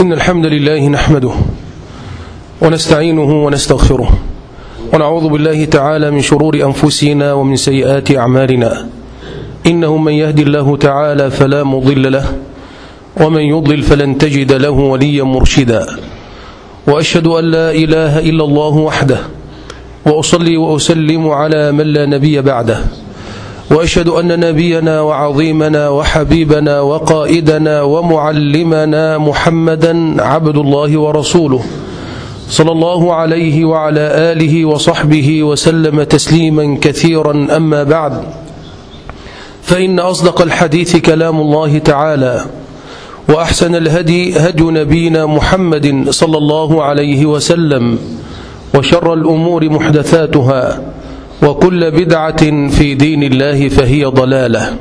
إن الحمد لله نحمده ونستعينه ونستغفره ونعوذ بالله تعالى من شرور أنفسنا ومن سيئات أعمالنا. إنه من يهدي الله تعالى فلا مضل له ومن يضلل فلن تجد له وليا مرشدا. وأشهد أن لا إله إلا الله وحده، وأصلي وأسلم على من لا نبي بعده، وأشهد أن نبينا وعظيمنا وحبيبنا وقائدنا ومعلمنا محمدا عبد الله ورسوله صلى الله عليه وعلى آله وصحبه وسلم تسليما كثيرا. أما بعد، فإن أصدق الحديث كلام الله تعالى، وأحسن الهدي هدي نبينا محمد صلى الله عليه وسلم، وشر الأمور محدثاتها، وكل بدعة في دين الله فهي ضلالة.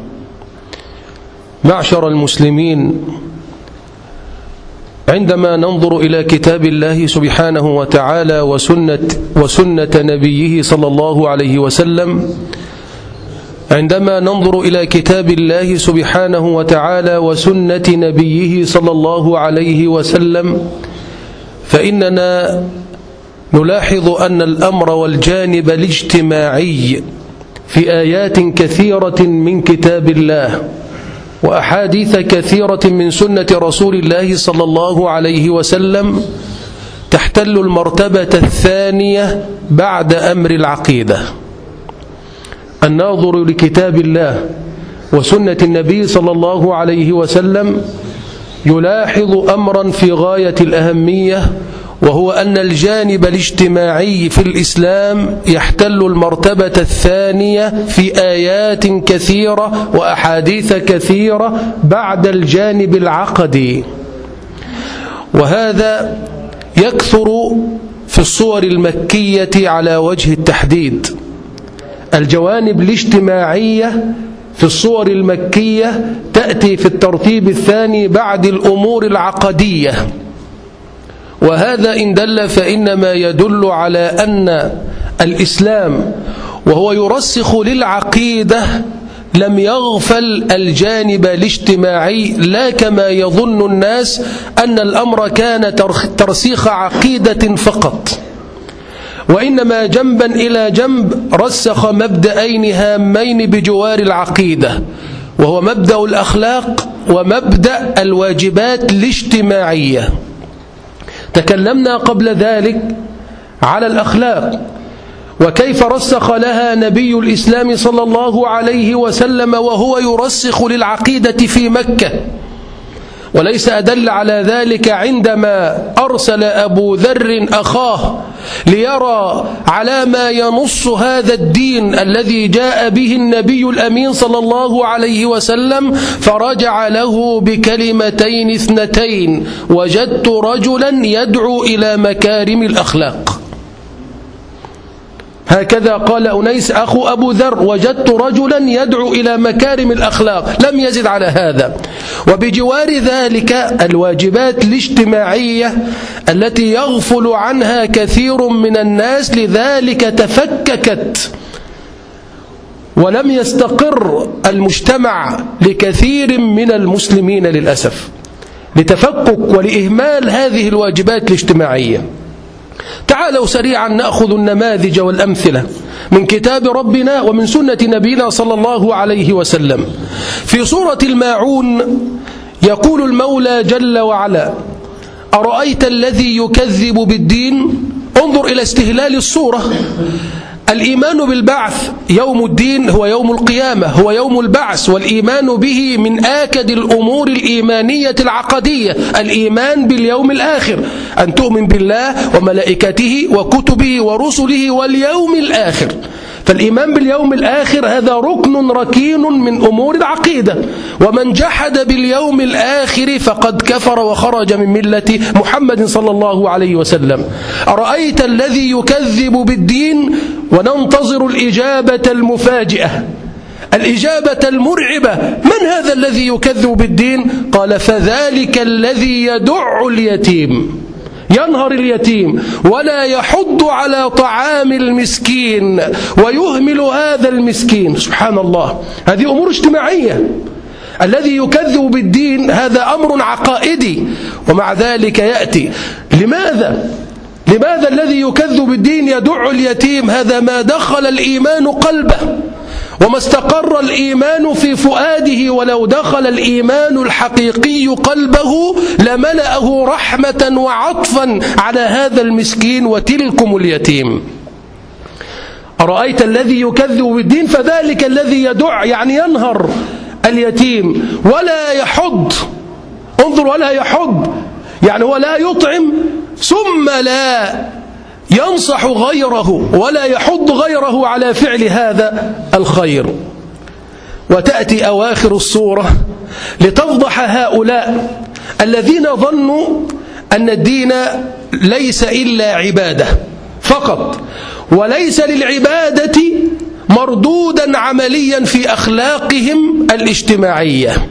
معشر المسلمين، عندما ننظر إلى كتاب الله سبحانه وتعالى وسنة نبيه صلى الله عليه وسلم، عندما ننظر إلى كتاب الله سبحانه وتعالى وسنة نبيه صلى الله عليه وسلم، فإننا نلاحظ أن الأمر والجانب الاجتماعي في آيات كثيرة من كتاب الله وأحاديث كثيرة من سنة رسول الله صلى الله عليه وسلم تحتل المرتبة الثانية بعد أمر العقيدة. الناظر لكتاب الله وسنة النبي صلى الله عليه وسلم يلاحظ أمرا في غاية الأهمية، وهو أن الجانب الاجتماعي في الإسلام يحتل المرتبة الثانية في آيات كثيرة وأحاديث كثيرة بعد الجانب العقدي، وهذا يكثر في الصور المكية على وجه التحديد. الجوانب الاجتماعية في الصور المكية تأتي في الترتيب الثاني بعد الأمور العقدية، وهذا إن دل فإنما يدل على أن الإسلام وهو يرسخ للعقيدة لم يغفل الجانب الاجتماعي، لا كما يظن الناس أن الأمر كان ترسيخ عقيدة فقط، وإنما جنبا إلى جنب رسخ مبدأين هامين بجوار العقيدة، وهو مبدأ الأخلاق ومبدأ الواجبات الاجتماعية. تكلمنا قبل ذلك على الأخلاق وكيف رسخ لها نبي الإسلام صلى الله عليه وسلم وهو يرسخ للعقيدة في مكة، وليس أدل على ذلك عندما أرسل أبو ذر أخاه ليرى على ما ينص هذا الدين الذي جاء به النبي الأمين صلى الله عليه وسلم، فرجع له بكلمتين اثنتين: وجدت رجلا يدعو إلى مكارم الأخلاق. هكذا قال أنيس أخو أبو ذر: وجدت رجلا يدعو إلى مكارم الأخلاق، لم يزد على هذا. وبجوار ذلك الواجبات الاجتماعية التي يغفل عنها كثير من الناس، لذلك تفككت ولم يستقر المجتمع لكثير من المسلمين للأسف، لتفكك ولإهمال هذه الواجبات الاجتماعية. تعالوا سريعا نأخذ النماذج والأمثلة من كتاب ربنا ومن سنة نبينا صلى الله عليه وسلم. في سورة الماعون يقول المولى جل وعلا: أرأيت الذي يكذب بالدين؟ انظر إلى استهلال الصورة. الإيمان بالبعث يوم الدين هو يوم القيامة، هو يوم البعث، والإيمان به من آكد الأمور الإيمانية العقدية. الإيمان باليوم الآخر، أن تؤمن بالله وملائكته وكتبه ورسله واليوم الآخر. فالإيمان باليوم الآخر هذا ركن ركين من أمور العقيدة، ومن جحد باليوم الآخر فقد كفر وخرج من ملة محمد صلى الله عليه وسلم. أرأيت الذي يكذب بالدين؟ وننتظر الإجابة المفاجئة، الإجابة المرعبة: من هذا الذي يكذب بالدين؟ قال: فذلك الذي يدع اليتيم، ينهر اليتيم ولا يحض على طعام المسكين ويهمل هذا المسكين. سبحان الله، هذه أمور اجتماعية. الذي يكذب بالدين هذا أمر عقائدي، ومع ذلك يأتي. لماذا الذي يكذب بالدين يدع اليتيم؟ هذا ما دخل الإيمان قلبه وما استقر الإيمان في فؤاده، ولو دخل الإيمان الحقيقي قلبه لملأه رحمة وعطفا على هذا المسكين وتلكم اليتيم. أرأيت الذي يكذب بالدين؟ فذلك الذي يدع يعني ينهر اليتيم ولا يحض، انظر، ولا يحض يعني هو لا يطعم ثم لا ينصح غيره ولا يحض غيره على فعل هذا الخير. وتأتي أواخر الصورة لتفضح هؤلاء الذين ظنوا أن الدين ليس إلا عبادة فقط، وليس للعبادة مردودا عمليا في أخلاقهم الاجتماعية.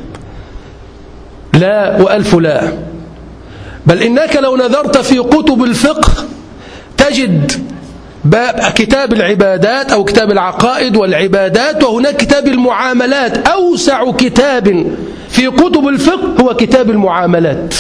لا وألف لا، بل إنك لو نظرت في كتب الفقه تجد باب كتاب العبادات أو كتاب العقائد والعبادات، وهناك كتاب المعاملات. أوسع كتاب في كتب الفقه هو كتاب المعاملات.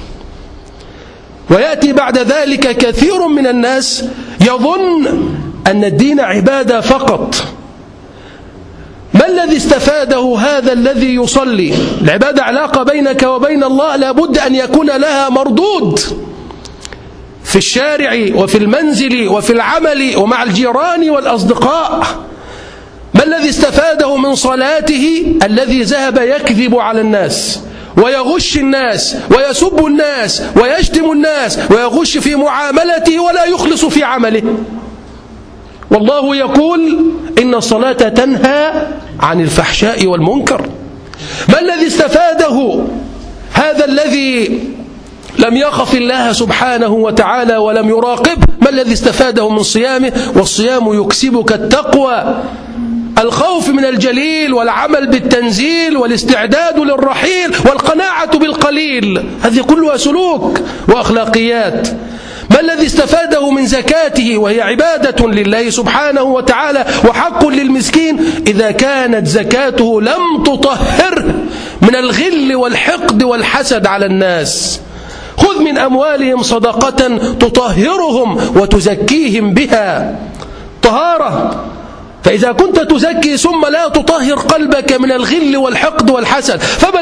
ويأتي بعد ذلك كثير من الناس يظن أن الدين عبادة فقط. ما الذي استفاده هذا الذي يصلي؟ العبادة علاقة بينك وبين الله، لابد أن يكون لها مردود في الشارع وفي المنزل وفي العمل ومع الجيران والأصدقاء. ما الذي استفاده من صلاته؟ الذي ذهب يكذب على الناس ويغش الناس ويسب الناس ويشتم الناس ويغش في معاملته ولا يخلص في عمله. والله يقول إن الصلاة تنهى عن الفحشاء والمنكر. ما الذي استفاده هذا الذي لم يخف الله سبحانه وتعالى ولم يراقب؟ ما الذي استفاده من صيامه؟ والصيام يكسبك التقوى، الخوف من الجليل والعمل بالتنزيل والاستعداد للرحيل والقناعة بالقليل. هذه كلها سلوك وأخلاقيات. ما الذي استفاده من زكاته وهي عبادة لله سبحانه وتعالى وحق للمسكين؟ إذا كانت زكاته لم تطهره من الغل والحقد والحسد على الناس. خذ من أموالهم صدقة تطهرهم وتزكيهم بها، طهارة. فإذا كنت تزكي ثم لا تطهر قلبك من الغل والحقد والحسد فما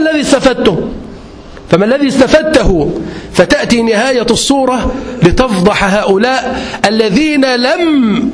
الذي استفدته؟ فتأتي نهاية الصورة لتفضح هؤلاء الذين لم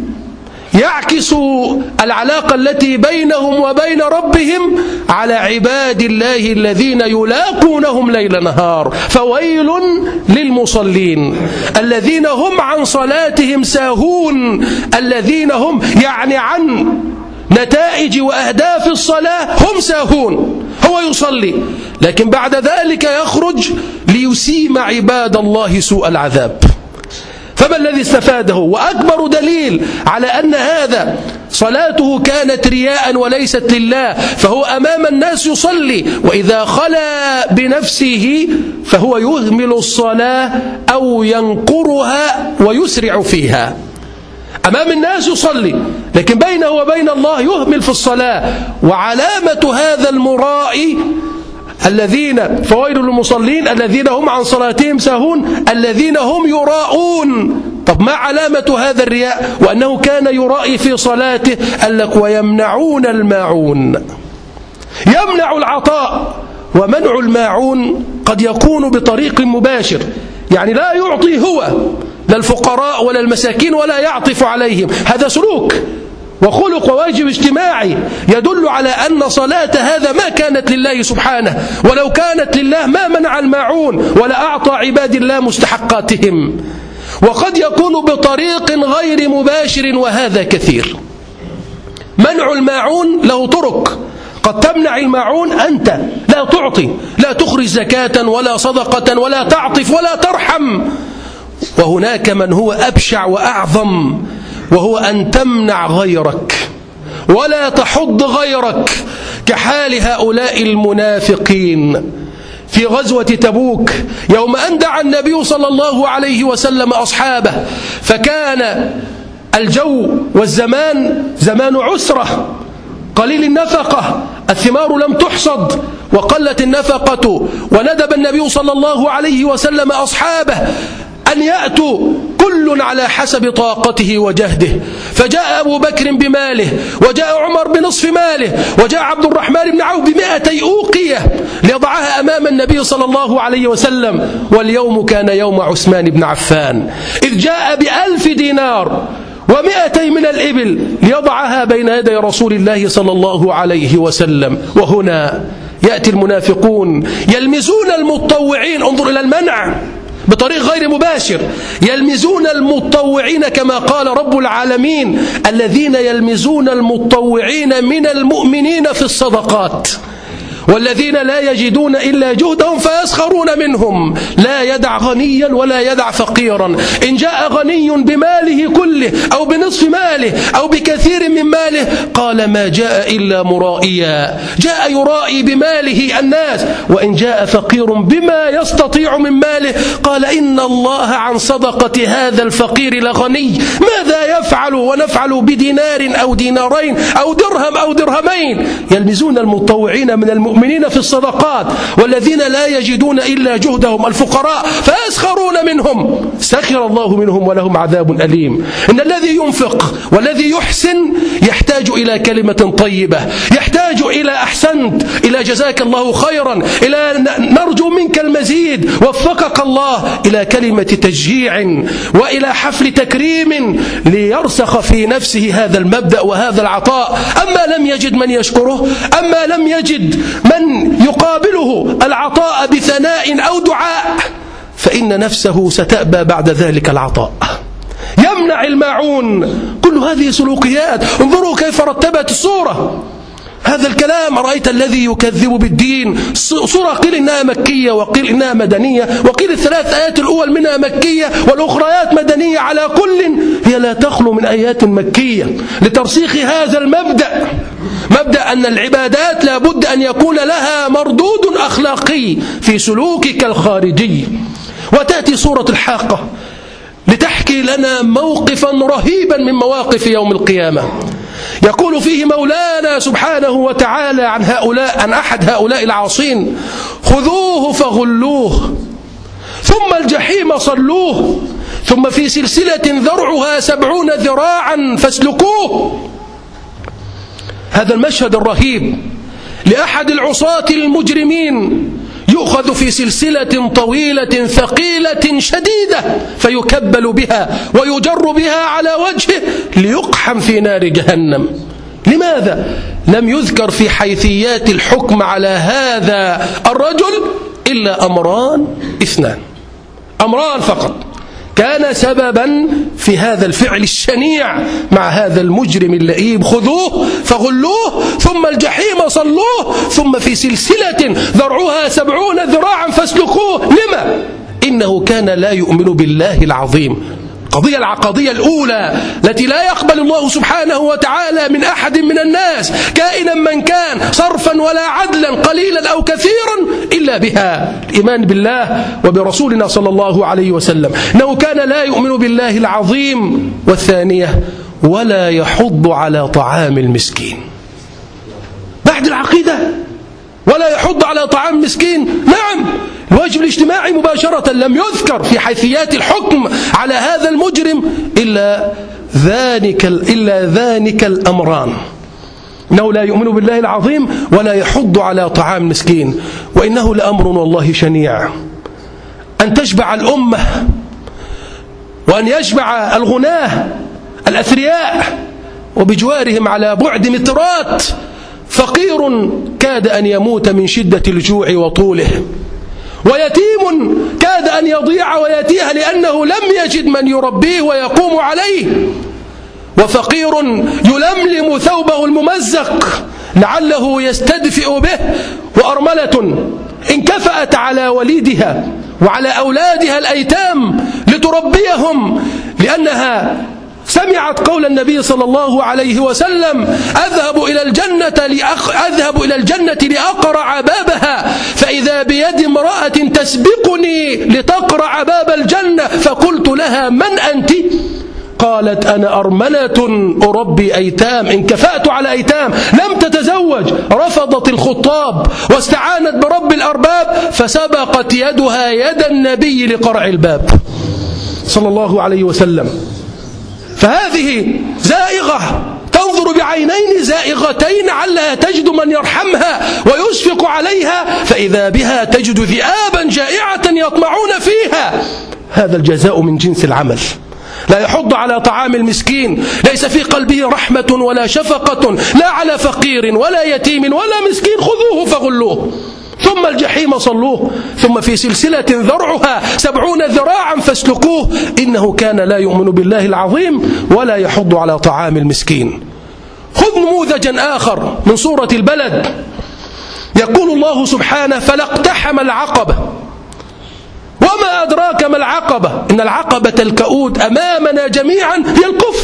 يعكسوا العلاقة التي بينهم وبين ربهم على عباد الله الذين يلاقونهم ليل نهار. فويل للمصلين الذين هم عن صلاتهم ساهون، الذين هم يعني عن نتائج وأهداف الصلاة هم ساهون. هو يصلي لكن بعد ذلك يخرج ليسيم عباد الله سوء العذاب. فما الذي استفاده؟ وأكبر دليل على أن هذا صلاته كانت رياء وليست لله، فهو أمام الناس يصلي، وإذا خلا بنفسه فهو يهمل الصلاة أو ينقرها ويسرع فيها. أمام الناس يصلي لكن بينه وبين الله يهمل في الصلاة. وعلامة هذا المرائي الذين فويل للمصلين الذين هم عن صلاتهم ساهون الذين هم يراءون. طب ما علامة هذا الرياء؟ وأنه كان يرائي في صلاته. قال لك ويمنعون الماعون، يمنع العطاء. ومنع الماعون قد يكون بطريق مباشر، يعني لا يعطي هو لا الفقراء ولا المساكين ولا يعطف عليهم. هذا سلوك وخلق وواجب اجتماعي يدل على أن صلاة هذا ما كانت لله سبحانه، ولو كانت لله ما منع الماعون ولا أعطى عباد الله مستحقاتهم. وقد يكون بطريق غير مباشر وهذا كثير. منع الماعون له طرق، قد تمنع الماعون أنت لا تعطي، لا تخرج زكاة ولا صدقة ولا تعطف ولا ترحم. وهناك من هو أبشع وأعظم، وهو أن تمنع غيرك ولا تحض غيرك، كحال هؤلاء المنافقين في غزوة تبوك يوم أن دعا النبي صلى الله عليه وسلم أصحابه، فكان الجو والزمان زمان عسرة قليل النفقة، الثمار لم تحصد، وقلت النفقة، وندب النبي صلى الله عليه وسلم أصحابه أن يأتوا كل على حسب طاقته وجهده، فجاء أبو بكر بماله، وجاء عمر بنصف ماله، وجاء عبد الرحمن بن عوف ب200 أوقية ليضعها أمام النبي صلى الله عليه وسلم. واليوم كان يوم عثمان بن عفان، إذ جاء ب1000 دينار و200 من الإبل ليضعها بين يدي رسول الله صلى الله عليه وسلم. وهنا يأتي المنافقون يلمزون المتطوعين، انظر إلى المنع بطريق غير مباشر، يلمزون المتطوعين كما قال رب العالمين: الذين يلمزون المتطوعين من المؤمنين في الصدقات والذين لا يجدون إلا جهدهم فيسخرون منهم، لا يدع غنيا ولا يدع فقيرا. إن جاء غني بماله كله أو بنصف ماله أو بكثير من ماله قال ما جاء إلا مرائيا، جاء يرائي بماله الناس. وإن جاء فقير بما يستطيع من ماله قال إن الله عن صدقة هذا الفقير لغني، ماذا يفعل ونفعل بدينار أو دينارين أو درهم أو درهمين. يلمزون المتطوعين من المؤمنين في الصدقات والذين لا يجدون إلا جهدهم الفقراء فيسخرون منهم، سخر الله منهم ولهم عذاب أليم. إن الذي ينفق والذي يحسن يحتاج إلى كلمة طيبة، يحتاج إلى أحسنت، إلى جزاك الله خيرا، إلى نرجو منك المزيد، وفقك الله، إلى كلمة تشجيع وإلى حفل تكريم ليرسخ في نفسه هذا المبدأ وهذا العطاء. أما لم يجد من يشكره، أما لم يجد من يقابله العطاء بثناء أو دعاء، فإن نفسه ستأبى بعد ذلك العطاء. يمنع الماعون، كل هذه سلوكيات. انظروا كيف رتبت الصورة. هذا الكلام، رأيت الذي يكذب بالدين. صورة قيل إنها مكية وقيل إنها مدنية، وقيل ال3 آيات الأول منها مكية والأخريات مدنية. على كل هي لا تخلو من آيات مكية لترسيخ هذا المبدأ، مبدأ أن العبادات لا بد أن يكون لها مردود أخلاقي في سلوكك الخارجي. وتأتي سورة الحاقة لتحكي لنا موقفا رهيبا من مواقف يوم القيامة، يقول فيه مولانا سبحانه وتعالى عن أحد هؤلاء العاصين: خذوه فغلوه ثم الجحيم صلوه ثم في سلسلة ذرعها 70 ذراعا فاسلكوه. هذا المشهد الرهيب لأحد العصاة المجرمين، يؤخذ في سلسلة طويلة ثقيلة شديدة فيكبل بها ويجر بها على وجهه ليقحم في نار جهنم. لماذا لم يذكر في حيثيات الحكم على هذا الرجل إلا أمران 2، أمران فقط كان سببا في هذا الفعل الشنيع مع هذا المجرم اللئيم: خذوه فغلوه ثم الجحيم صلوه ثم في سلسلة ذرعها 70 ذراعا فاسلكوه. لما؟ إنه كان لا يؤمن بالله العظيم. القضية الأولى التي لا يقبل الله سبحانه وتعالى من أحد من الناس كائنا من كان صرفا ولا عدلا قليلا أو كثيرا إلا بها: الإيمان بالله وبرسولنا صلى الله عليه وسلم، إنه كان لا يؤمن بالله العظيم. والثانية: ولا يحض على طعام المسكين. بعد العقيدة ولا يحض على طعام المسكين، نعم الواجب الاجتماعي مباشرة لم يذكر في حيثيات الحكم على هذا المجرم إلا ذلك الأمران: إنه لا يؤمن بالله العظيم ولا يحض على طعام المسكين. وإنه لأمر والله شنيع أن تشبع الأمة وأن يشبع الغناه الأثرياء وبجوارهم على بعد مترات فقير كاد أن يموت من شدة الجوع وطوله، ويتيم كاد أن يضيع ويتيه لأنه لم يجد من يربيه ويقوم عليه، وفقير يلملم ثوبه الممزق لعله يستدفئ به، وأرملة انكفأت على وليدها وعلى أولادها الأيتام لتربيهم لأنها سمعت قول النبي صلى الله عليه وسلم: أذهب إلى الجنة لأقرع بابها فإذا بيد امرأة تسبقني لتقرع باب الجنة، فقلت لها: من أنت؟ قالت: أنا أرملة أربي أيتام، انكفأت على أيتام، لم تتزوج، رفضت الخطاب واستعانت برب الأرباب فسبقت يدها يد النبي لقرع الباب صلى الله عليه وسلم. فهذه زائغة تنظر بعينين زائغتين علها تجد من يرحمها ويشفق عليها، فإذا بها تجد ذئابا جائعة يطمعون فيها. هذا الجزاء من جنس العمل. لا يحض على طعام المسكين، ليس في قلبه رحمة ولا شفقة، لا على فقير ولا يتيم ولا مسكين، خذوه فغلوه ثم الجحيم صلوه ثم في سلسلة ذرعها 70 ذراعا فاسلكوه إنه كان لا يؤمن بالله العظيم ولا يحض على طعام المسكين. خذ نموذجا آخر من سورة البلد، يقول الله سبحانه: فلا اقتحم العقبة وما أدراك ما العقبة إن العقبة الكؤود أمامنا جميعا هي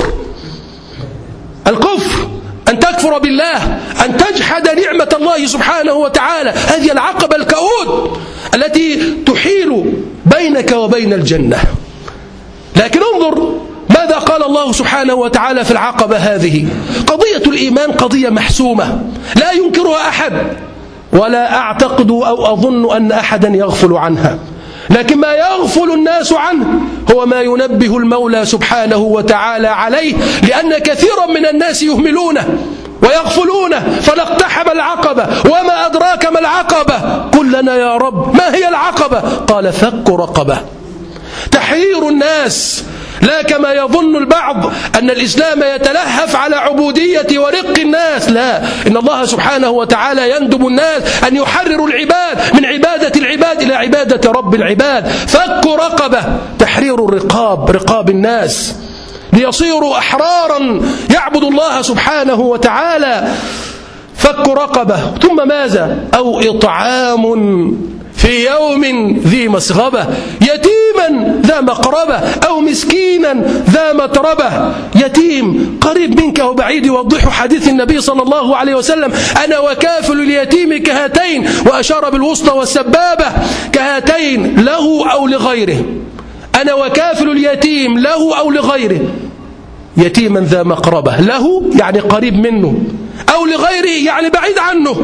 الكفر، أن تكفر بالله، أن تجحد نعمة الله سبحانه وتعالى. هذه العقبة الكؤود التي تحيل بينك وبين الجنة. لكن انظر ماذا قال الله سبحانه وتعالى في العقبة هذه. قضية الإيمان قضية محسومة لا ينكرها أحد، ولا أعتقد أو أظن أن أحدا يغفل عنها، لكن ما يغفل الناس عنه هو ما ينبه المولى سبحانه وتعالى عليه، لأن كثيرا من الناس يهملونه ويغفلونه. فلا اقتحم العقبة وما أدراك ما العقبة، قل لنا يا رب ما هي العقبة؟ قال: فك رقبة. تحرير الناس، لا كما يظن البعض أن الإسلام يتلهف على عبودية ورق الناس، لا، إن الله سبحانه وتعالى يندب الناس أن يحرروا العباد من عبادة العباد إلى عبادة رب العباد. فك رقبة، تحرير الرقاب، رقاب الناس ليصيروا أحرارا يعبدوا الله سبحانه وتعالى. فك رقبة، ثم ماذا؟ أو إطعام في يوم ذي مسغبة يتيما ذا مقربة أو مسكينا ذا متربة. يتيم قريب منك وبعيد، يوضح حديث النبي صلى الله عليه وسلم: أنا وكافل اليتيم كهاتين، وأشار بالوسطى والسبابة، كهاتين له أو لغيره. أنا وكافل اليتيم له أو لغيره. يتيما ذا مقربة، له يعني قريب منه، أو لغيره يعني بعيد عنه.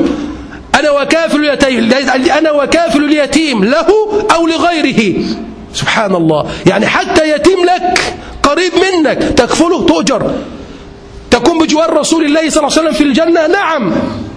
أنا وكافل اليتيم له أو لغيره. سبحان الله، يعني حتى يتيم لك قريب منك تكفله تؤجر، تكون بجوار رسول الله صلى الله عليه وسلم في الجنة. نعم،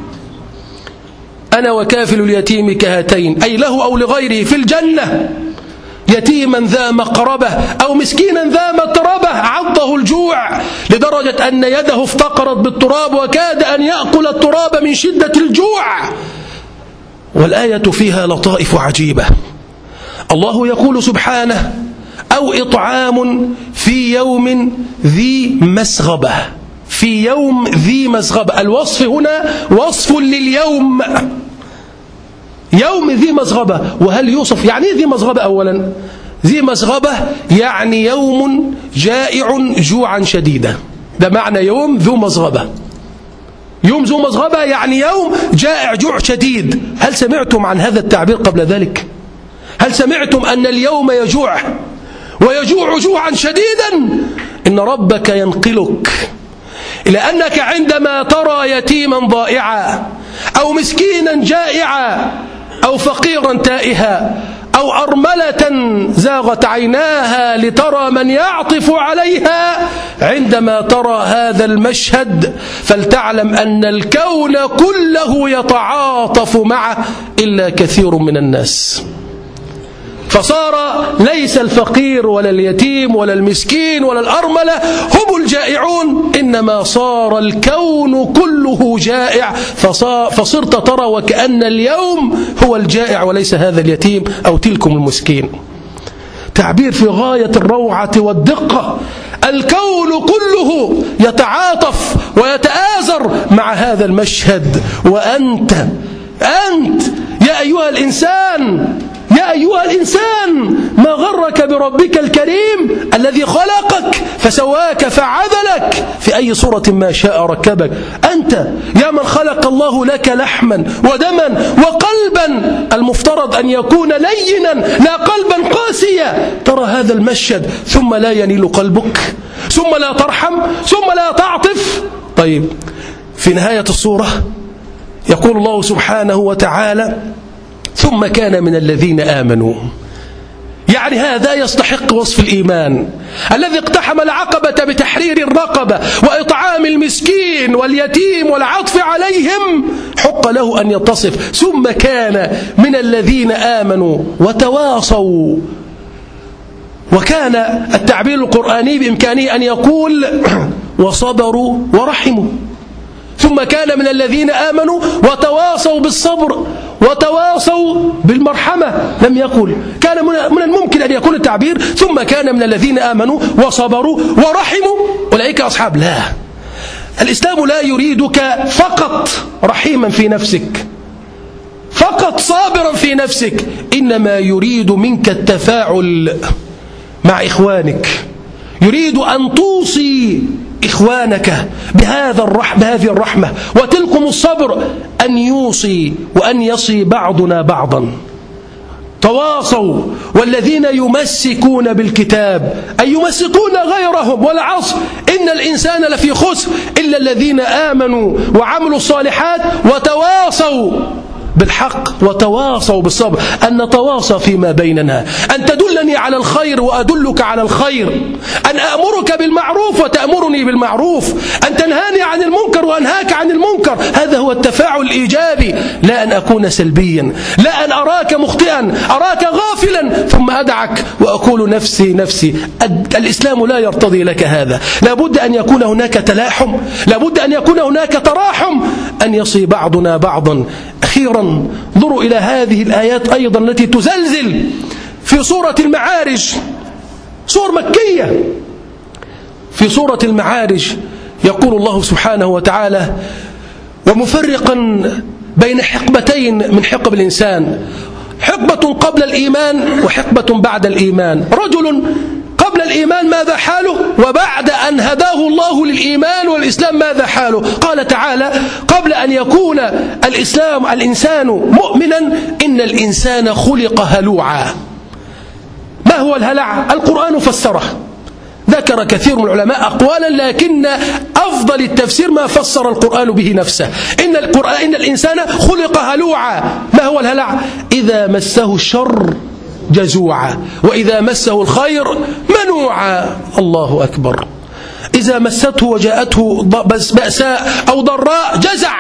أنا وكافل اليتيم كهاتين، أي له أو لغيره في الجنة. يتيما ذا مقربة أو مسكينا ذا متربة، عضه الجوع لدرجة أن يده افتقرت بالتراب وكاد أن يأكل التراب من شدة الجوع. والآية فيها لطائف عجيبة. الله يقول سبحانه: أو إطعام في يوم ذي مسغبة. في يوم ذي مسغبة، الوصف هنا وصف لليوم، يوم ذي مسغبة. وهل يوصف يعني ذي مسغبة؟ أولا ذي مسغبة يعني يوم جائع جوعا شديدا، ده معنى يوم ذو مسغبة. يوم ذو مسغبة يعني يوم جائع جوع شديد. هل سمعتم عن هذا التعبير قبل ذلك؟ هل سمعتم أن اليوم يجوع ويجوع جوعا شديدا؟ إن ربك ينقلك إلى أنك عندما ترى يتيما ضائعا أو مسكينا جائعا أو فقيرا تائها أو أرملة زاغت عيناها لترى من يعطف عليها، عندما ترى هذا المشهد فلتعلم أن الكون كله يتعاطف معه إلا كثير من الناس. فصار ليس الفقير ولا اليتيم ولا المسكين ولا الأرملة هم الجائعون، إنما صار الكون كله جائع. فصرت ترى وكأن اليوم هو الجائع وليس هذا اليتيم أو تلكم المسكين. تعبير في غاية الروعة والدقة. الكون كله يتعاطف ويتآزر مع هذا المشهد. وأنت يا أيها الإنسان ما غرك بربك الكريم الذي خلقك فسواك فعدلك في أي صورة ما شاء ركبك. أنت يا من خلق الله لك لحما ودما وقلبا، المفترض أن يكون لينا لا قلبا قاسيا. ترى هذا المشهد ثم لا ينيل قلبك، ثم لا ترحم، ثم لا تعطف. طيب، في نهاية الصورة يقول الله سبحانه وتعالى: ثم كان من الذين آمنوا. يعني هذا يستحق وصف الإيمان، الذي اقتحم العقبة بتحرير الرقبة وإطعام المسكين واليتيم والعطف عليهم، حق له أن يتصف ثم كان من الذين آمنوا وتواصوا. وكان التعبير القرآني بإمكانه أن يقول وصبروا ورحموا. ثم كان من الذين آمنوا وتواصوا بالصبر وتواصوا بالمرحمة. لم يقل كان من الممكن أن يكون التعبير ثم كان من الذين آمنوا وصبروا ورحموا أولئك أصحاب. لا، الإسلام لا يريدك فقط رحيما في نفسك، فقط صابرا في نفسك، إنما يريد منك التفاعل مع إخوانك. يريد أن توصي إخوانك بهذه الرحمة وتلكم الصبر، أن يوصي وأن يصي بعضنا بعضا. تواصوا. والذين يمسكون بالكتاب أي يمسكون غيرهم، والعصر إن الإنسان لفي خسر إلا الذين آمنوا وعملوا الصالحات وتواصوا بالحق وتواصوا بالصبر. أن نتواصى فيما بيننا، أن تدلني على الخير وأدلك على الخير، أن أأمرك بالمعروف وتأمرني بالمعروف، أن تنهاني عن المنكر وأنهاك عن المنكر. هذا هو التفاعل الإيجابي، لا أن أكون سلبيا، لا أن أراك مخطئا، أراك غافلا ثم أدعك وأقول نفسي نفسي. الإسلام لا يرتضي لك هذا. لابد أن يكون هناك تلاحم، لابد أن يكون هناك تراحم، أن يصي بعضنا بعضا. أخيرا انظروا إلى هذه الآيات أيضا التي تزلزل في سورة المعارج، سورة مكية. في سورة المعارج يقول الله سبحانه وتعالى: ومفرقا بين حقبتين من حقب الإنسان، حقبة قبل الإيمان وحقبة بعد الإيمان. رجل قبل الإيمان ماذا حاله، وبعد أن هداه الله للإيمان والإسلام ماذا حاله. قال تعالى: قبل أن يكون الإنسان مؤمنا إن الإنسان خلق هلوعا. ما هو الهلع؟ القرآن فسره، ذكر كثير من العلماء أقوالا، لكن أفضل التفسير ما فسر القرآن به نفسه. إن الإنسان خلق هلوعا. ما هو الهلع؟ إذا مسه الشر جزوعا وإذا مسه الخير منوعا. الله أكبر. إذا مسته وجاءته بأساء أو ضراء جزع،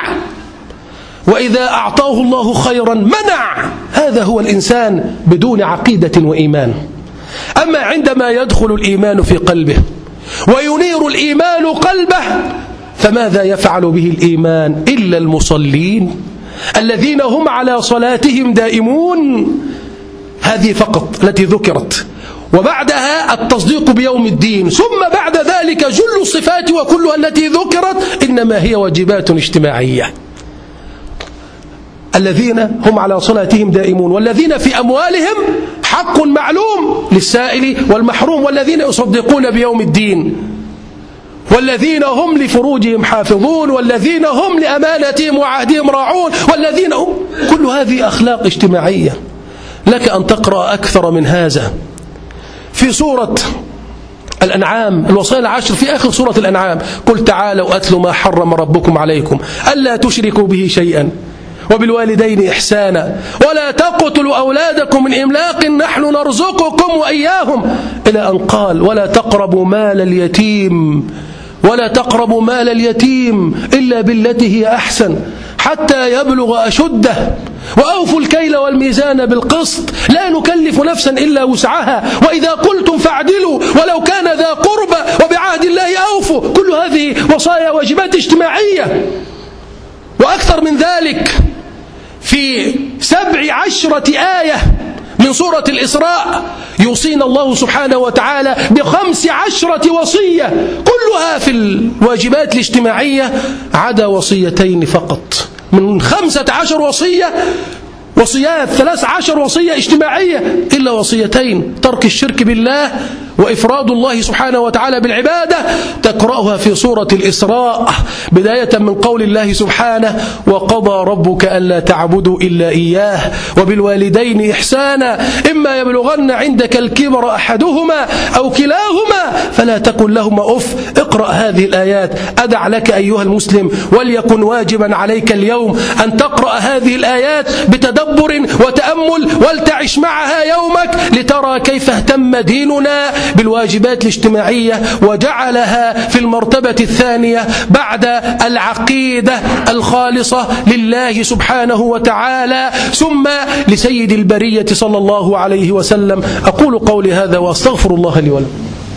وإذا أعطاه الله خيرا منع. هذا هو الإنسان بدون عقيدة وإيمان. أما عندما يدخل الإيمان في قلبه وينير الإيمان قلبه، فماذا يفعل به الإيمان إلا المصلين الذين هم على صلاتهم دائمون. هذه فقط التي ذكرت، وبعدها التصديق بيوم الدين، ثم بعد ذلك جل الصفات وكلها التي ذكرت إنما هي واجبات اجتماعية. الذين هم على صلاتهم دائمون، والذين في أموالهم حق معلوم للسائل والمحروم، والذين يصدقون بيوم الدين، والذين هم لفروجهم حافظون، والذين هم لأمانتهم وعهدهم راعون، والذين هم. كل هذه أخلاق اجتماعية. لك أن تقرأ أكثر من هذا في سورة الأنعام، الوصايا العشر في آخر سورة الأنعام: قل تعالوا أتل ما حرم ربكم عليكم ألا تشركوا به شيئا وبالوالدين إحسانا ولا تقتلوا أولادكم من إملاق نحن نرزقكم وإياهم، إلى أن قال: ولا تقربوا مال اليتيم إلا بالتي هي أحسن حتى يبلغ أشده وأوفوا الكيل والميزان بالقسط لا نكلف نفسا إلا وسعها وإذا قلتم فاعدلوا ولو كان ذا قربى وبعهد الله أوفوا. كل هذه وصايا واجبات اجتماعية. وأكثر من ذلك في 17 آية من سورة الإسراء يوصينا الله سبحانه وتعالى ب15 وصية، كلها في الواجبات الاجتماعية عدا وصيتين فقط. من 15 وصيات 13 وصية اجتماعية إلا وصيتين: ترك الشرك بالله وإفراد الله سبحانه وتعالى بالعبادة تقرأها في سورة الإسراء بداية من قول الله سبحانه وقضى ربك ألا تعبدوا إلا إياه وبالوالدين إحسانا إما يبلغن عندك الكبر أحدهما أو كلاهما فلا تقل لهما أف. اقرأ هذه الآيات. أدع لك أيها المسلم وليكن واجبا عليك اليوم أن تقرأ هذه الآيات بتدبر وتأمل ولتعش معها يومك لترى كيف اهتم ديننا بالواجبات الاجتماعية وجعلها في المرتبة الثانية بعد العقيدة الخالصة لله سبحانه وتعالى ثم لسيد البرية صلى الله عليه وسلم. أقول قولي هذا وأستغفر الله لي ولكم.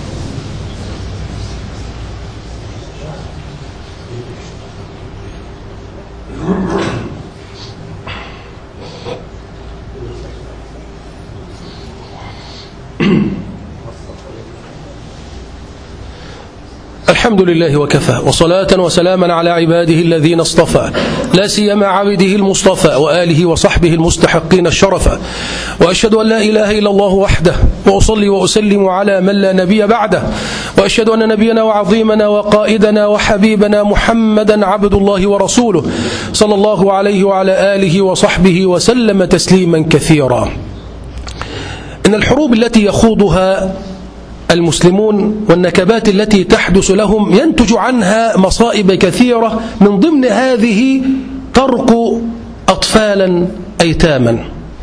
الحمد لله وكفى وصلاة وسلاما على عباده الذين اصطفى لا سيما عبده المصطفى وآله وصحبه المستحقين الشرفة. وأشهد أن لا إله إلا الله وحده وأصلي وأسلم على من لا نبي بعده وأشهد أن نبينا وعظيمنا وقائدنا وحبيبنا محمدا عبد الله ورسوله صلى الله عليه وعلى آله وصحبه وسلم تسليما كثيرا. إن الحروب التي يخوضها المسلمون والنكبات التي تحدث لهم ينتج عنها مصائب كثيرة، من ضمن هذه طرق أطفالا أيتاما.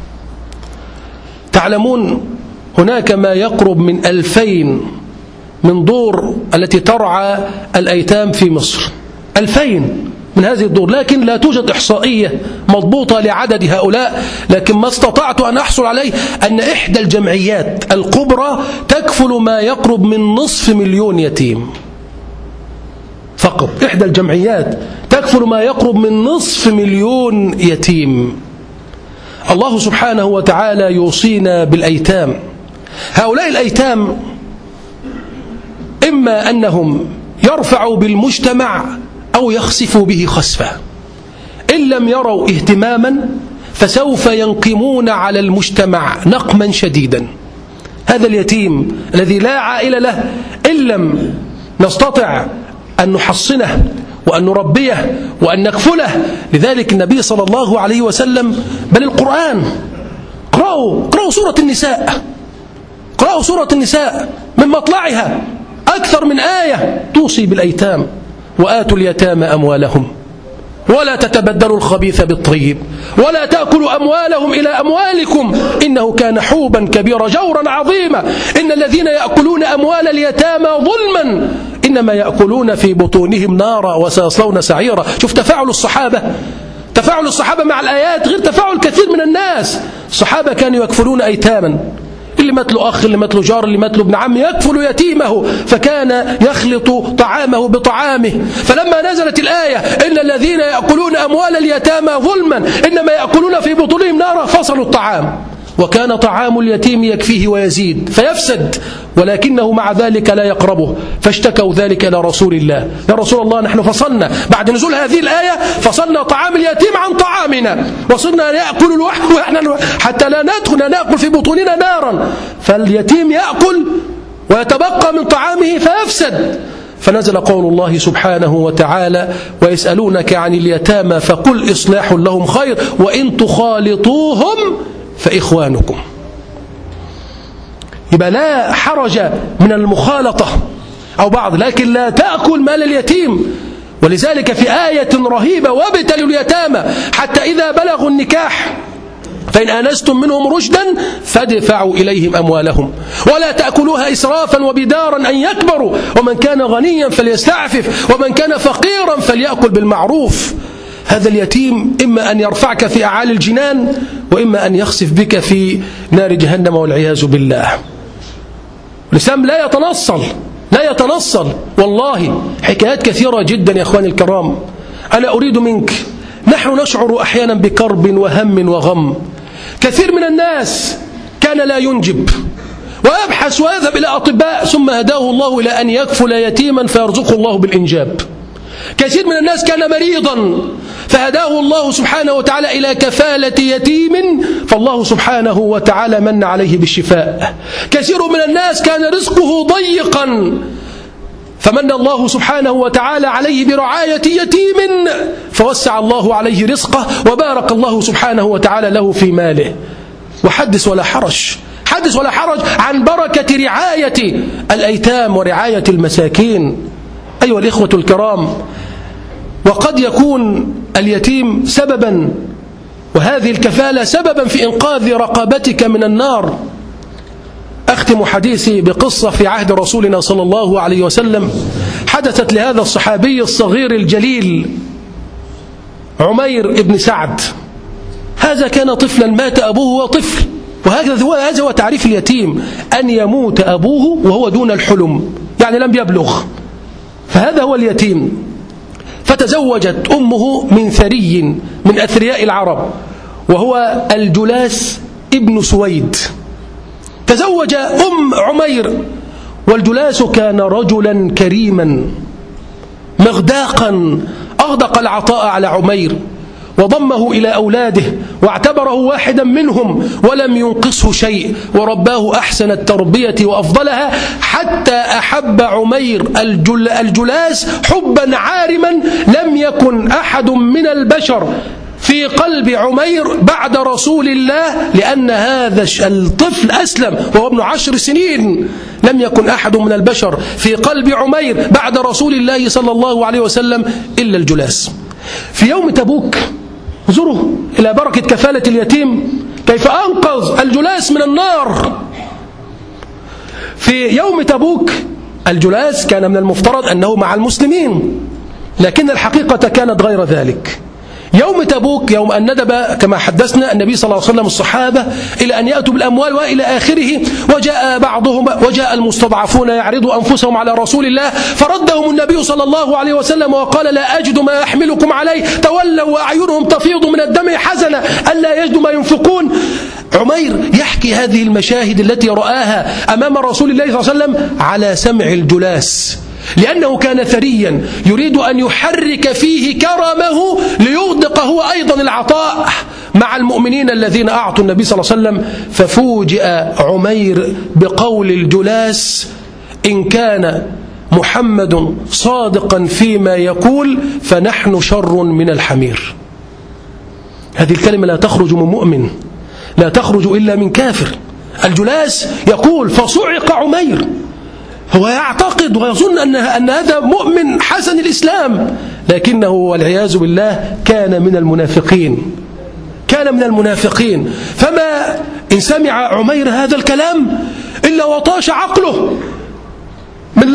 تعلمون هناك ما يقرب من 2000 من دور التي ترعى الأيتام في مصر، 2000 من هذه الدور، لكن لا توجد إحصائية مضبوطة لعدد هؤلاء. لكن ما استطعت أن أحصل عليه أن إحدى الجمعيات الكبرى تكفل ما يقرب من 500,000 يتيم فقط. إحدى الجمعيات تكفل ما يقرب من 500,000 يتيم. الله سبحانه وتعالى يوصينا بالأيتام. هؤلاء الأيتام إما أنهم يرفعوا بالمجتمع أو يخسفوا به خسفة. إن لم يروا اهتماما فسوف ينقمون على المجتمع نقما شديدا. هذا اليتيم الذي لا عائلة له إن لم نستطع أن نحصنه وأن نربيه وأن نكفله. لذلك النبي صلى الله عليه وسلم بل القرآن قرأوا سورة النساء، قرأوا سورة النساء من مطلعها أكثر من آية توصي بالأيتام. وآتوا اليتامى أموالهم ولا تتبدلوا الخبيث بالطيب ولا تأكلوا أموالهم إلى أموالكم إنه كان حوبا كبيرا جورا عظيما إن الذين يأكلون أموال اليتامى ظلما إنما يأكلون في بطونهم نارا وسيصلون سعيرا. شوف تفاعل الصحابة مع الآيات غير تفاعل كثير من الناس. الصحابة كانوا يكفلون أيتاما، اللي مات له أخ، اللي مات له جار، اللي مات له ابن عم، يكفل يتيمه فكان يخلط طعامه بطعامه. فلما نزلت الآية إن الذين يأكلون أموال اليتامى ظلما إنما يأكلون في بطونهم نارا فصلوا الطعام، وكان طعام اليتيم يكفيه ويزيد فيفسد، ولكنه مع ذلك لا يقربه. فاشتكوا ذلك إلى رسول الله: يا رسول الله نحن فصلنا بعد نزول هذه الآية، فصلنا طعام اليتيم عن طعامنا وصرنا نأكل لوحده حتى لا ندخل نأكل في بطوننا نارا، فاليتيم يأكل ويتبقى من طعامه فيفسد. فنزل قول الله سبحانه وتعالى: ويسألونك عن اليتامى فقل إصلاح لهم خير وإن تخالطوهم فإخوانكم. يبقى لا حرج من المخالطة أو بعض، لكن لا تأكل مال اليتيم. ولذلك في آية رهيبة: وابتلوا اليتامى حتى إذا بلغوا النكاح فإن آنستم منهم رشدا فادفعوا إليهم أموالهم ولا تأكلوها إسرافا وبدارا أن يكبروا ومن كان غنيا فليستعفف ومن كان فقيرا فليأكل بالمعروف. هذا اليتيم إما أن يرفعك في أعالي الجنان وإما أن يخسف بك في نار جهنم والعياذ بالله. الإسلام لا يتنصل والله. حكايات كثيرة جدا يا أخواني الكرام. أنا أريد منك، نحن نشعر أحيانا بكرب وهم وغم. كثير من الناس كان لا ينجب ويبحث ويذهب إلى أطباء ثم هداه الله إلى أن يكفل يتيما فيرزقه الله بالإنجاب. كثير من الناس كان مريضا فهداه الله سبحانه وتعالى إلى كفالة يتيم، فالله سبحانه وتعالى من عليه بالشفاء. كثير من الناس كان رزقه ضيقا، فمن الله سبحانه وتعالى عليه برعاية يتيم، فوسع الله عليه رزقه وبارك الله سبحانه وتعالى له في ماله. وحدث ولا حرج، حدث ولا حرج عن بركة رعاية الأيتام ورعاية المساكين. أيها الإخوة الكرام، وقد يكون اليتيم سببا، وهذه الكفالة سببا في إنقاذ رقبتك من النار. أختم حديثي بقصة في عهد رسولنا صلى الله عليه وسلم حدثت لهذا الصحابي الصغير الجليل عمير بن سعد. هذا كان طفلا، مات أبوه وهو طفل، وهذا هو تعريف اليتيم، أن يموت أبوه وهو دون الحلم، يعني لم يبلغ، فهذا هو اليتيم. فتزوجت أمه من ثري من أثرياء العرب، وهو الجلاس ابن سويد. تزوج أم عمير، والجلاس كان رجلا كريما مغداقا، أغدق العطاء على عمير وضمه إلى أولاده واعتبره واحدا منهم ولم ينقصه شيء، ورباه أحسن التربية وأفضلها، حتى أحب عمير الجلاس حبا عارما لم يكن أحد من البشر في قلب عمير بعد رسول الله، لأن هذا الطفل أسلم وهو ابن 10 سنين. لم يكن أحد من البشر في قلب عمير بعد رسول الله صلى الله عليه وسلم إلا الجلاس. في يوم تبوك، انظروا إلى بركة كفالة اليتيم كيف أنقذ الجلاس من النار. في يوم تبوك الجلاس كان من المفترض أنه مع المسلمين، لكن الحقيقة كانت غير ذلك. يوم تبوك يوم أن ندب كما حدثنا النبي صلى الله عليه وسلم الصحابة إلى أن يأتوا بالأموال وإلى آخره، وجاء المستضعفون يعرضوا أنفسهم على رسول الله، فردهم النبي صلى الله عليه وسلم وقال: لا أجد ما أحملكم عليه. تولوا وأعينهم تفيض من الدم حزنا ألا يجدوا ما ينفقون. عمير يحكي هذه المشاهد التي رآها أمام رسول الله صلى الله عليه وسلم على سمع الجلاس، لأنه كان ثريا يريد أن يحرك فيه كرمه ليغدق هو أيضا العطاء مع المؤمنين الذين أعطوا النبي صلى الله عليه وسلم. ففوجئ عمير بقول الجلاس: إن كان محمد صادقا فيما يقول فنحن شر من الحمير. هذه الكلمة لا تخرج من مؤمن، لا تخرج إلا من كافر. الجلاس يقول: فصعق عمير، هو يعتقد ويظن أن هذا مؤمن حسن الإسلام، لكنه والعياذ بالله كان من المنافقين، كان من المنافقين. فما إن سمع عمير هذا الكلام إلا وطاش عقله. من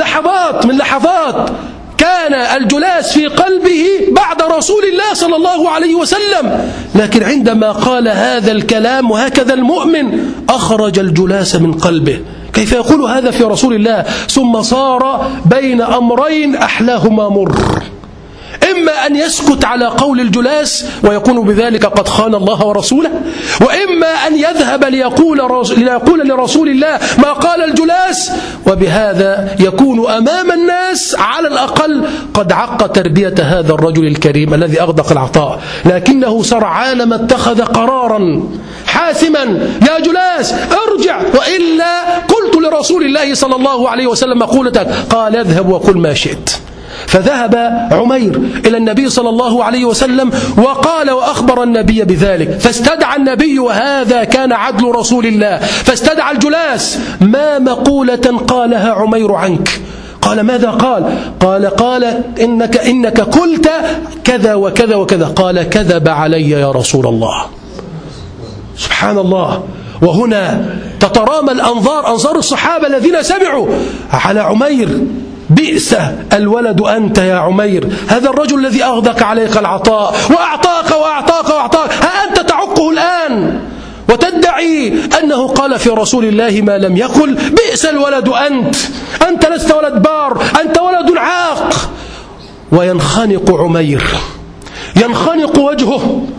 لحظات كان الجلاس في قلبه بعد رسول الله صلى الله عليه وسلم، لكن عندما قال هذا الكلام وهكذا المؤمن أخرج الجلاس من قلبه. كيف يقول هذا في رسول الله؟ ثم صار بين أمرين أحلاهما مر، إما أن يسكت على قول الجلاس ويكون بذلك قد خان الله ورسوله، وإما أن يذهب ليقول لرسول الله ما قال الجلاس، وبهذا يكون أمام الناس على الأقل قد عق تربية هذا الرجل الكريم الذي أغدق العطاء. لكنه سرعان ما اتخذ قرارا حاسما: يا جلاس ارجع، وإلا قلت لرسول الله صلى الله عليه وسلم مقولتك. قال: اذهب وقل ما شئت. فذهب عمير إلى النبي صلى الله عليه وسلم وقال وأخبر النبي بذلك، فاستدعى النبي، وهذا كان عدل رسول الله، فاستدعى الجلاس: ما مقولة قالها عمير عنك؟ قال: ماذا قال؟ قال إنك قلت كذا وكذا وكذا. قال: كذب علي يا رسول الله. سبحان الله. وهنا تترامى أنظار الصحابة الذين سمعوا على عمير: بئس الولد أنت يا عمير، هذا الرجل الذي أغدق عليك العطاء وأعطاك وأعطاك وأعطاك، ها أنت تعقه الآن وتدعي أنه قال في رسول الله ما لم يقل. بئس الولد أنت لست ولد بار، أنت ولد عاق. وينخنق عمير، ينخنق وجهه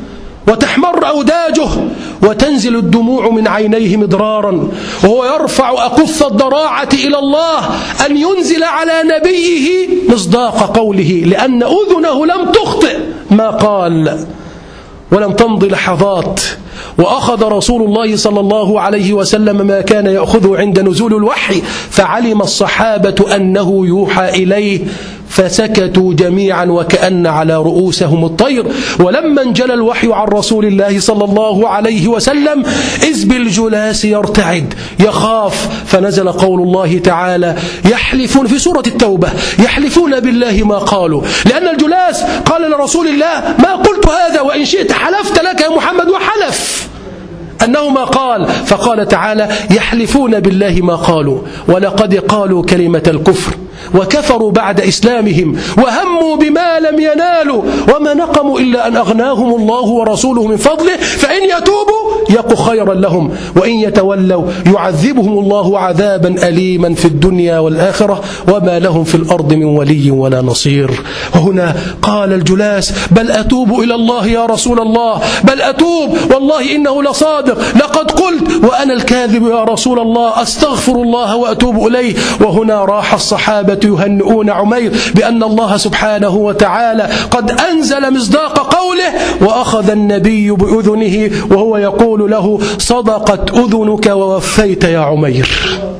وتحمر أوداجه وتنزل الدموع من عينيه مدرارا، وهو يرفع أكف الضراعة إلى الله أن ينزل على نبيه مصداق قوله، لأن أذنه لم تخطئ ما قال. ولم تمضي لحظات وأخذ رسول الله صلى الله عليه وسلم ما كان يأخذه عند نزول الوحي، فعلم الصحابة أنه يوحى إليه فسكتوا جميعا وكأن على رؤوسهم الطير. ولما انجلى الوحي عن رسول الله صلى الله عليه وسلم إذ بالجلاس يرتعد يخاف، فنزل قول الله تعالى يحلفون في سورة التوبة يحلفون بالله ما قالوا، لأن الجلاس قال لرسول الله ما قلت هذا وإن شئت حلفت لك يا محمد، وحلف أنه ما قال، فقال تعالى يحلفون بالله ما قالوا ولقد قالوا كلمة الكفر وكفروا بعد إسلامهم وهموا بما لم ينالوا وما نقموا إلا أن أغناهم الله ورسوله من فضله فإن يتوبوا يق خيرا لهم وإن يتولوا يعذبهم الله عذابا أليما في الدنيا والآخرة وما لهم في الأرض من ولي ولا نصير. وهنا قال الجلاس بل أتوب إلى الله يا رسول الله، بل أتوب والله إنه لصادق، لقد قلت وأنا الكاذب يا رسول الله، أستغفر الله وأتوب إليه. وهنا راح الصحابة يهنئون عمير بأن الله سبحانه وتعالى قد أنزل مصداق قوله، وأخذ النبي بأذنه وهو يقول له صدقت أذنك ووفيت يا عمير.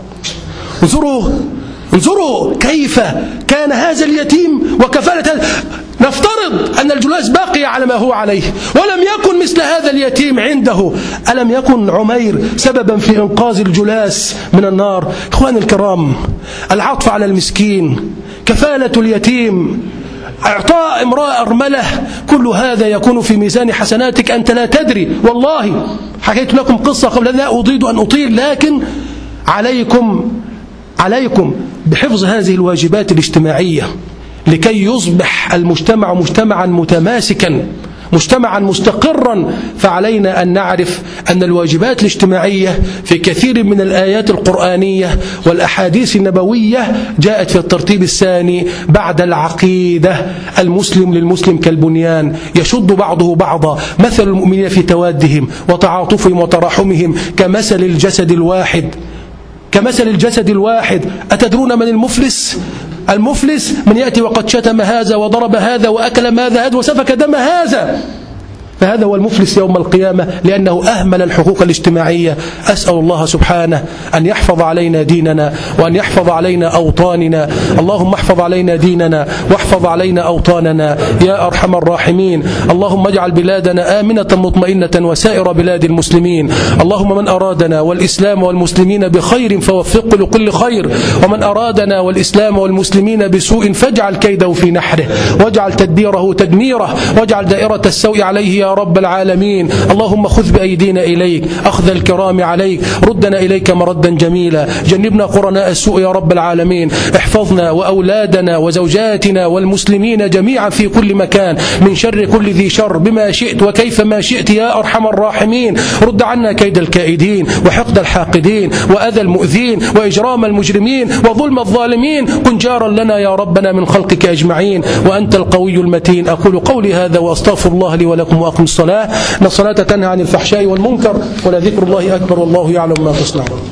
انظروا كيف كان هذا اليتيم وكفالة. نفترض أن الجلاس باقي على ما هو عليه ولم يكن مثل هذا اليتيم عنده، ألم يكن عمير سببا في إنقاذ الجلاس من النار؟ إخواني الكرام، العطف على المسكين، كفالة اليتيم، إعطاء امرأة أرملة، كل هذا يكون في ميزان حسناتك أنت لا تدري. والله حكيت لكم قصة قبل لا أريد أن أطيل، لكن عليكم بحفظ هذه الواجبات الاجتماعية لكي يصبح المجتمع مجتمعا متماسكا، مجتمعا مستقرا. فعلينا أن نعرف أن الواجبات الاجتماعية في كثير من الآيات القرآنية والأحاديث النبوية جاءت في الترتيب الثاني بعد العقيدة. المسلم للمسلم كالبنيان يشد بعضه بعضا، مثل المؤمنين في توادهم وتعاطفهم وتراحمهم كمثل الجسد الواحد. أتدرون من المفلس؟ المفلس من يأتي وقد شتم هذا وضرب هذا وأكل هذا وسفك دم هذا، فهذا هو المفلس يوم القيامة لأنه أهمل الحقوق الاجتماعية. أسأل الله سبحانه أن يحفظ علينا ديننا وأن يحفظ علينا أوطاننا. اللهم احفظ علينا ديننا واحفظ علينا أوطاننا يا أرحم الراحمين. اللهم اجعل بلادنا آمنة مطمئنة وسائر بلاد المسلمين. اللهم من أرادنا والإسلام والمسلمين بخير فوفقه لكل خير، ومن أرادنا والإسلام والمسلمين بسوء فاجعل كيده في نحره واجعل تدبيره تدميره واجعل دائرة السوء عليه يا رب العالمين. اللهم خذ بأيدينا إليك أخذ الكرام عليك، ردنا إليك مردا جميلا، جنبنا قرناء السوء يا رب العالمين. احفظنا وأولادنا وزوجاتنا والمسلمين جميعا في كل مكان من شر كل ذي شر بما شئت وكيف ما شئت يا أرحم الراحمين. رد عنا كيد الكائدين وحقد الحاقدين وأذى المؤذين وإجرام المجرمين وظلم الظالمين. كن جارا لنا يا ربنا من خلقك أجمعين وأنت القوي المتين. أقول قولي هذا وأستغفر الله لي ولكم وأقم الصلاة. إن الصلاة تنهى عن الفحشاء والمنكر ولذكر الله أكبر والله يعلم ما تصنعون.